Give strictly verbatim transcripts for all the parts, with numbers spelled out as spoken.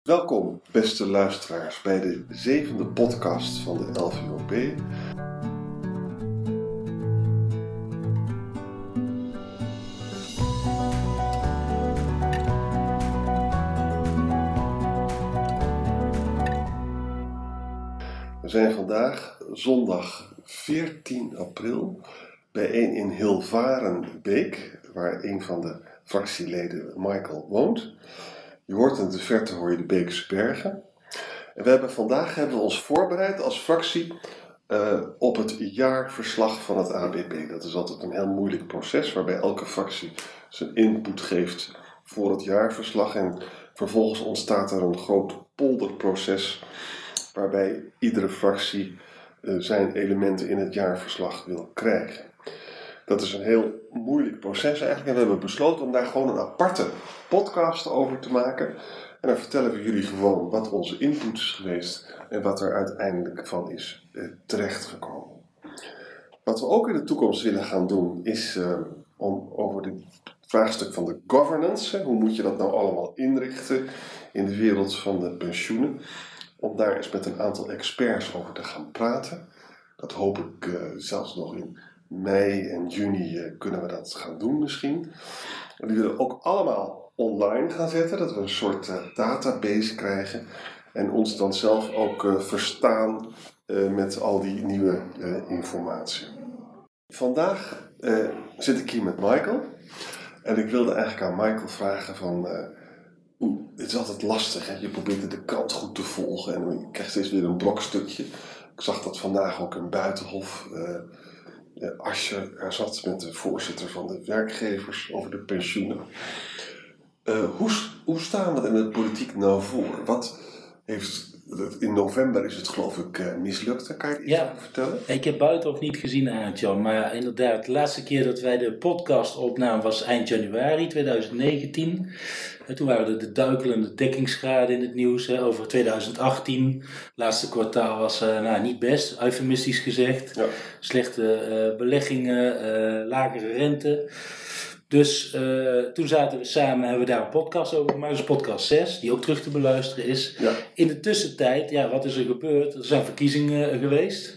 Welkom, beste luisteraars, bij de zevende podcast van de L V O B. We zijn vandaag zondag veertien april bijeen in Hilvarenbeek, waar een van de fractieleden, Michael, woont. Je hoort in de verte hoor je de Beekse Bergen. En we hebben vandaag hebben we ons voorbereid als fractie uh, op het jaarverslag van het A B P. Dat is altijd een heel moeilijk proces waarbij elke fractie zijn input geeft voor het jaarverslag. En vervolgens ontstaat er een groot polderproces waarbij iedere fractie uh, zijn elementen in het jaarverslag wil krijgen. Dat is een heel moeilijk proces eigenlijk en we hebben besloten om daar gewoon een aparte podcast over te maken. En dan vertellen we jullie gewoon wat onze input is geweest en wat er uiteindelijk van is eh, terechtgekomen. Wat we ook in de toekomst willen gaan doen is uh, om over het vraagstuk van de governance. Hè, hoe moet je dat nou allemaal inrichten in de wereld van de pensioenen. Om daar eens met een aantal experts over te gaan praten. Dat hoop ik uh, zelfs nog in mei en juni uh, kunnen we dat gaan doen misschien. En die willen ook allemaal online gaan zetten. Dat we een soort uh, database krijgen. En ons dan zelf ook uh, verstaan uh, met al die nieuwe uh, informatie. Vandaag uh, zit ik hier met Michael. En ik wilde eigenlijk aan Michael vragen van... Uh, Oeh, het is altijd lastig, hè? Je probeert de krant goed te volgen en je krijgt steeds weer een blokstukje. Ik zag dat vandaag ook in Buitenhof uh, uh, Asscher er zat met de voorzitter van de werkgevers over de pensioenen. Uh, hoe, hoe staan we er in de politiek nou voor? Wat heeft, in november is het geloof ik uh, mislukt, daar kan je iets ja, over vertellen? Ik heb Buitenhof niet gezien, Arend-Jan, maar inderdaad, de laatste keer dat wij de podcast opnamen was eind januari tweeduizend negentien. En toen waren er de duikelende dekkingsgraden in het nieuws hè, over tweeduizend achttien. Het laatste kwartaal was uh, nou, niet best, eufemistisch gezegd. Ja. Slechte uh, beleggingen, uh, lagere rente. Dus uh, toen zaten we samen, hebben we daar een podcast over gemaakt. Dus podcast zes, die ook terug te beluisteren is. Ja. In de tussentijd, ja, wat is er gebeurd? Er zijn verkiezingen geweest.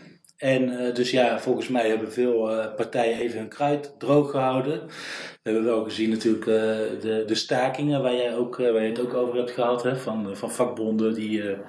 En uh, dus ja, volgens mij hebben veel uh, partijen even hun kruid droog gehouden. We hebben wel gezien natuurlijk uh, de, de stakingen waar jij, ook, uh, waar je het ook over hebt gehad. Hè, van, van vakbonden die, uh,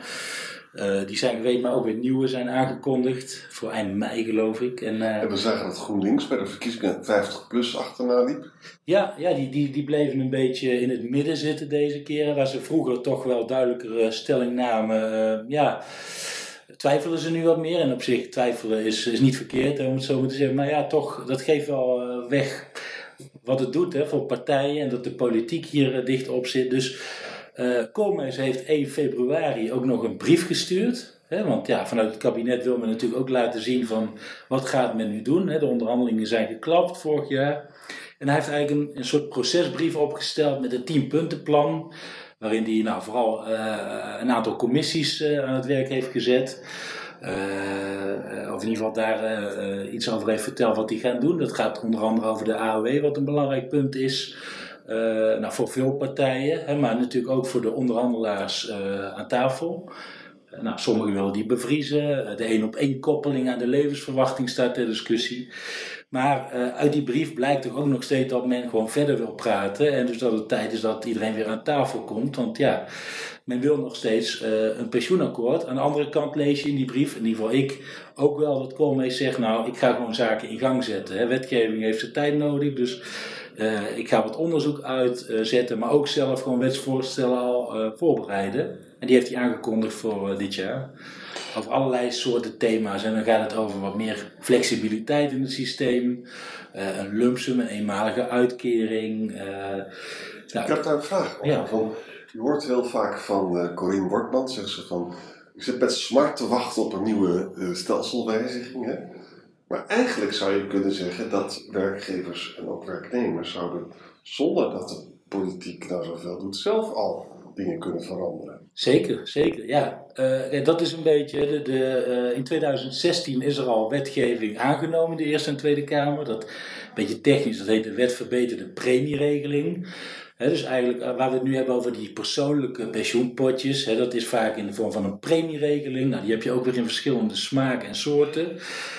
uh, die zijn geweest, maar ook weer nieuwe zijn aangekondigd. Voor eind mei geloof ik. En, uh, en we zagen dat GroenLinks bij de verkiezingen vijftig plus achterna liep. Ja, ja die, die, die bleven een beetje in het midden zitten deze keren. Waar ze vroeger toch wel duidelijkere stelling namen. Uh, ja... Twijfelen ze nu wat meer en op zich twijfelen is, is niet verkeerd om het zo maar te zeggen. Maar ja, toch, dat geeft wel uh, weg wat het doet hè, voor partijen en dat de politiek hier uh, dicht op zit. Dus uh, Koolmees heeft één februari ook nog een brief gestuurd. Hè, want ja, vanuit het kabinet wil men natuurlijk ook laten zien van wat gaat men nu doen. Hè. De onderhandelingen zijn geklapt vorig jaar. En hij heeft eigenlijk een, een soort procesbrief opgesteld met een tienpuntenplan. Waarin hij nou, vooral uh, een aantal commissies uh, aan het werk heeft gezet. Uh, uh, of in ieder geval daar uh, iets over heeft verteld wat die gaan doen. Dat gaat onder andere over de A O W, wat een belangrijk punt is. Uh, nou, voor veel partijen, hè, maar natuurlijk ook voor de onderhandelaars uh, aan tafel. Uh, nou, sommigen willen die bevriezen. De één op één koppeling aan de levensverwachting staat ter discussie. Maar uh, uit die brief blijkt toch ook nog steeds dat men gewoon verder wil praten. En dus dat het tijd is dat iedereen weer aan tafel komt. Want ja, men wil nog steeds uh, een pensioenakkoord. Aan de andere kant lees je in die brief, in ieder geval ik, ook wel dat Koolmees zegt, nou, ik ga gewoon zaken in gang zetten. Hè. Wetgeving heeft zijn tijd nodig, dus uh, ik ga wat onderzoek uitzetten. Uh, maar ook zelf gewoon wetsvoorstellen al uh, voorbereiden. En die heeft hij aangekondigd voor uh, dit jaar. Over allerlei soorten thema's. En dan gaat het over wat meer flexibiliteit in het systeem. Uh, een lump sum, een eenmalige uitkering. Uh, nou, ik heb daar een vraag over. Ja. Van, je hoort heel vaak van uh, Corien Wortman, zegt ze van... Ik zit met smart te wachten op een nieuwe uh, stelselwijziging. Hè? Maar eigenlijk zou je kunnen zeggen dat werkgevers en ook werknemers zouden... zonder dat de politiek nou zoveel doet, zelf al dingen kunnen veranderen. Zeker, zeker, ja. Uh, dat is een beetje, de, de, uh, in tweeduizend zestien is er al wetgeving aangenomen in de Eerste en Tweede Kamer. Dat een beetje technisch, dat heet de Wet Verbeterde Premieregeling. He, dus eigenlijk uh, waar we het nu hebben over die persoonlijke pensioenpotjes, he, dat is vaak in de vorm van een premieregeling. Nou, die heb je ook weer in verschillende smaken en soorten.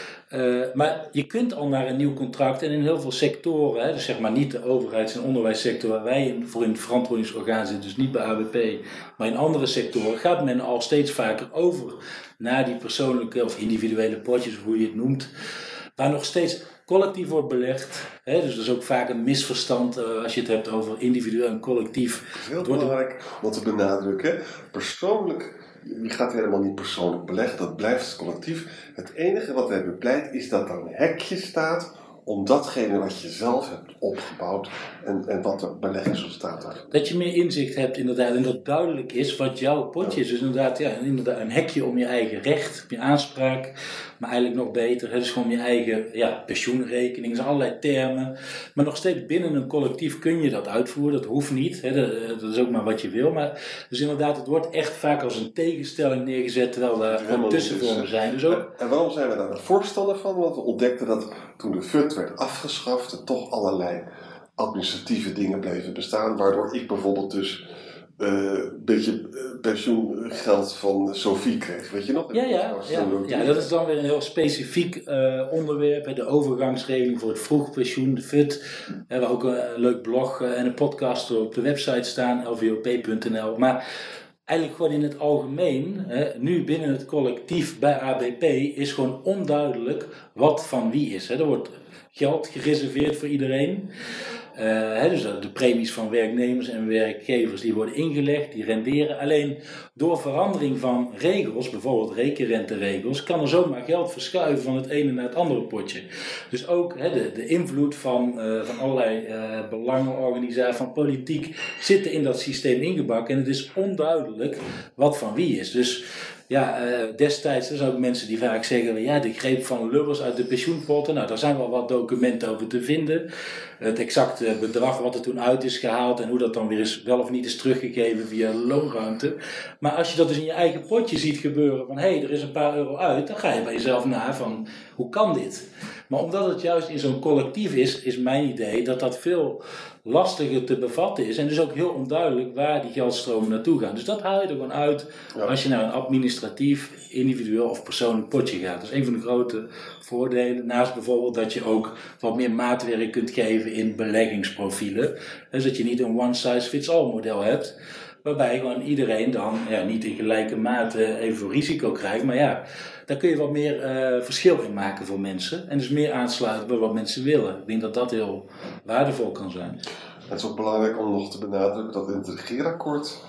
Uh, maar je kunt al naar een nieuw contract en in heel veel sectoren, hè, dus zeg maar niet de overheids- en onderwijssector waar wij in, voor in het verantwoordingsorgaan zitten, dus niet bij A B P, maar in andere sectoren gaat men al steeds vaker over naar die persoonlijke of individuele potjes, of hoe je het noemt, waar nog steeds collectief wordt belegd. Hè, dus dat is ook vaak een misverstand uh, als je het hebt over individueel en collectief. Het is heel belangrijk om te benadrukken. Persoonlijk, je gaat helemaal niet persoonlijk beleggen, dat blijft collectief. Het enige wat wij bepleit is dat er een hekje staat om datgene wat je zelf hebt opgebouwd en, en wat de beleggingsresultaat heeft. Dat je meer inzicht hebt inderdaad en dat duidelijk is wat jouw potje is. Dus inderdaad, ja, inderdaad een hekje om je eigen recht, om je aanspraak, maar eigenlijk nog beter, hè, dus gewoon je eigen ja, pensioenrekening, zijn allerlei termen. Maar nog steeds binnen een collectief kun je dat uitvoeren, dat hoeft niet, hè, dat, dat is ook maar wat je wil. Maar, dus inderdaad, het wordt echt vaak als een tegenstelling neergezet, terwijl er gewoon tussenvormen zijn. Dus ook... En waarom zijn we daar een voorstander van? Want we ontdekten dat toen de F U T werd afgeschaft, er toch allerlei administratieve dingen bleven bestaan, waardoor ik bijvoorbeeld dus uh, een beetje uh, pensioengeld van Sophie kreeg, weet je nog? Ja, ja, ja. ja, dat is dan weer een heel specifiek uh, onderwerp, hè, de overgangsregeling voor het vroegpensioen, de F U T. We hebben ook een leuk blog uh, en een podcast op de website staan, l v o p punt n l. Maar eigenlijk gewoon in het algemeen, hè, nu binnen het collectief bij A B P is gewoon onduidelijk wat van wie is. Hè. Er wordt geld gereserveerd voor iedereen. Uh, hè, dus de premies van werknemers en werkgevers die worden ingelegd, die renderen. Alleen door verandering van regels, bijvoorbeeld rekenrenteregels, kan er zomaar geld verschuiven van het ene naar het andere potje. Dus ook hè, de, de invloed van, uh, van allerlei uh, belangenorganisaties, van politiek, zitten in dat systeem ingebakken. En het is onduidelijk wat van wie is. Dus ja, uh, destijds er zijn ook mensen die vaak zeggen, ja, de greep van Lubbers uit de pensioenpotten. Nou, daar zijn wel wat documenten over te vinden. Het exacte bedrag wat er toen uit is gehaald en hoe dat dan weer is, wel of niet is teruggegeven via loonruimte. Maar als je dat dus in je eigen potje ziet gebeuren, van hé, hey, er is een paar euro uit, dan ga je bij jezelf na van, hoe kan dit? Maar omdat het juist in zo'n collectief is, is mijn idee dat dat veel lastiger te bevatten is. En dus ook heel onduidelijk waar die geldstromen naartoe gaan. Dus dat haal je er gewoon uit ja. als je naar een administratief, individueel of persoonlijk potje gaat. Dat is een van de grote voordelen. Naast bijvoorbeeld dat je ook wat meer maatwerk kunt geven in beleggingsprofielen. Dus dat je niet een one-size-fits-all model hebt. Waarbij gewoon iedereen dan ja, niet in gelijke mate even risico krijgt. Maar ja, daar kun je wat meer uh, verschil in maken voor mensen. En dus meer aansluiten bij wat mensen willen. Ik denk dat dat heel waardevol kan zijn. Het is ook belangrijk om nog te benadrukken dat in het regeerakkoord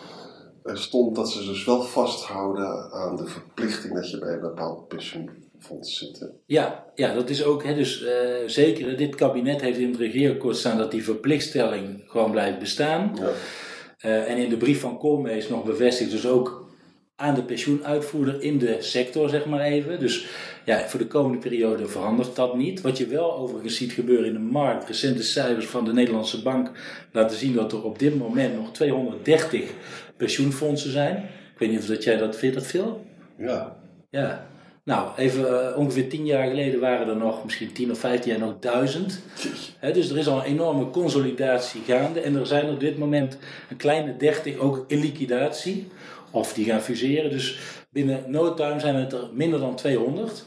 stond dat ze dus wel vasthouden aan de verplichting dat je bij een bepaald pensioenfonds zit. Ja, ja, dat is ook, hè, dus uh, zeker, dit kabinet heeft in het regeerakkoord staan dat die verplichtstelling gewoon blijft bestaan. Ja. Uh, en in de brief van Koolmees nog bevestigd, dus ook aan de pensioenuitvoerder in de sector, zeg maar even. Dus ja, voor de komende periode verandert dat niet. Wat je wel overigens ziet gebeuren in de markt, recente cijfers van de Nederlandse Bank laten zien dat er op dit moment nog tweehonderddertig pensioenfondsen zijn. Ik weet niet of dat jij dat vindt, dat veel? Ja. Ja. Nou, even uh, ongeveer tien jaar geleden waren er nog, misschien tien of vijftien jaar nog duizend. He, dus er is al een enorme consolidatie gaande. En er zijn er op dit moment een kleine dertig ook in liquidatie. Of die gaan fuseren. Dus binnen no time zijn het er minder dan tweehonderd.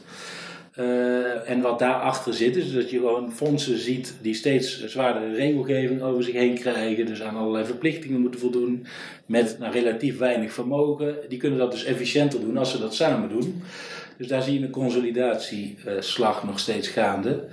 Uh, en wat daarachter zit is dat je gewoon fondsen ziet die steeds zwaardere regelgeving over zich heen krijgen. Dus aan allerlei verplichtingen moeten voldoen. Met nou, relatief weinig vermogen. Die kunnen dat dus efficiënter doen als ze dat samen doen. Dus daar zie je een consolidatieslag uh, nog steeds gaande.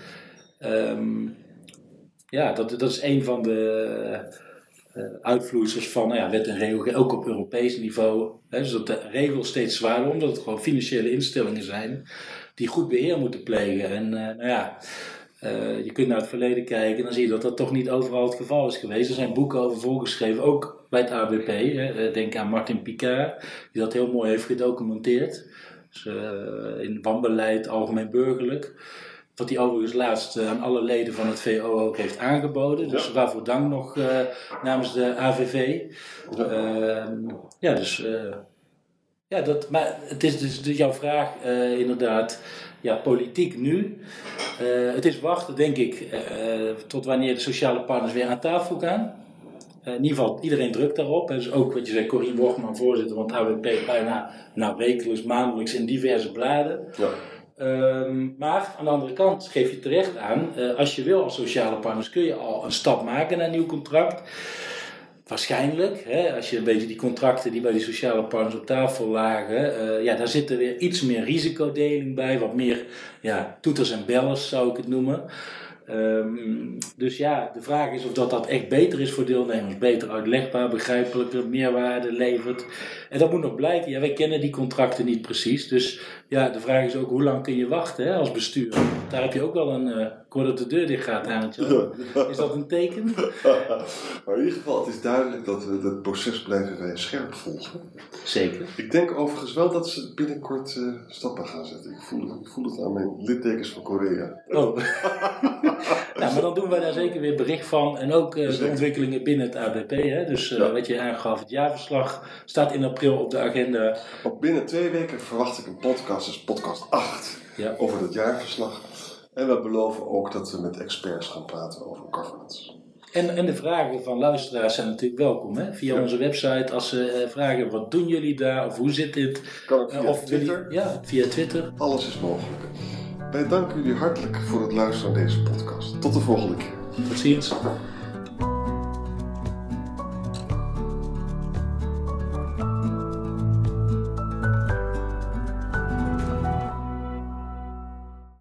Um, ja, dat, dat is een van de uh, uitvloeisels van nou ja, wet en regelgeving, ook op Europees niveau. Hè, dus dat de regels steeds zwaarder, omdat het gewoon financiële instellingen zijn die goed beheer moeten plegen. En uh, nou ja, uh, je kunt naar het verleden kijken en dan zie je dat dat toch niet overal het geval is geweest. Er zijn boeken over volgeschreven, ook bij het A B P. Hè. Denk aan Martin Picard, die dat heel mooi heeft gedocumenteerd. Dus, uh, in wanbeleid, algemeen burgerlijk. Wat hij overigens laatst uh, aan alle leden van het V O ook heeft aangeboden. Dus ja. Waarvoor dank nog uh, namens de A V V. Ja, uh, ja dus... Uh, ja, dat, maar het is dus de, jouw vraag uh, inderdaad. Ja, politiek nu. Uh, het is wachten, denk ik, uh, tot wanneer de sociale partners weer aan tafel gaan. Uh, in ieder geval, iedereen drukt daarop. Hè. Dus ook wat je zei, Corien Wortman, voorzitter van het H B P, bijna nou, wekelijks, maandelijks in diverse bladen. Ja. Um, maar aan de andere kant geef je terecht aan, uh, als je wil als sociale partners kun je al een stap maken naar een nieuw contract. Waarschijnlijk, hè, als je een beetje die contracten die bij die sociale partners op tafel lagen, uh, ja, daar zit er weer iets meer risicodeling bij, wat meer ja, toeters en bellers zou ik het noemen. Um, dus ja, de vraag is of dat, dat echt beter is voor deelnemers, beter uitlegbaar, begrijpelijker, meerwaarde levert. En dat moet nog blijken. Ja, wij kennen die contracten niet precies. Dus ja, de vraag is ook hoe lang kun je wachten hè, als bestuur. Daar heb je ook wel een, uh, ik hoor dat de deur dicht gaat aan het Is dat een teken? Maar in ieder geval, het is duidelijk dat we het proces blijven wij scherp volgen. Zeker. Ik denk overigens wel dat ze binnenkort uh, stappen gaan zetten. Ik voel, ik voel het aan mijn littekens van Korea. Oh. Nou, maar dan doen wij daar zeker weer bericht van. En ook uh, de ontwikkelingen binnen het A B P. Hè? Dus uh, ja. Wat je aangaf, het jaarverslag staat in april op de agenda. Op binnen twee weken verwacht ik een podcast, dus podcast acht, ja. over het jaarverslag. En we beloven ook dat we met experts gaan praten over governance. En, en de vragen van luisteraars zijn natuurlijk welkom. Hè? Via ja. onze website. Als ze uh, vragen, wat doen jullie daar? Of hoe zit dit? Kan ook via uh, of Twitter. Jullie, ja, via Twitter. Alles is mogelijk. Wij danken jullie hartelijk voor het luisteren naar deze podcast. Tot de volgende keer. Tot ziens.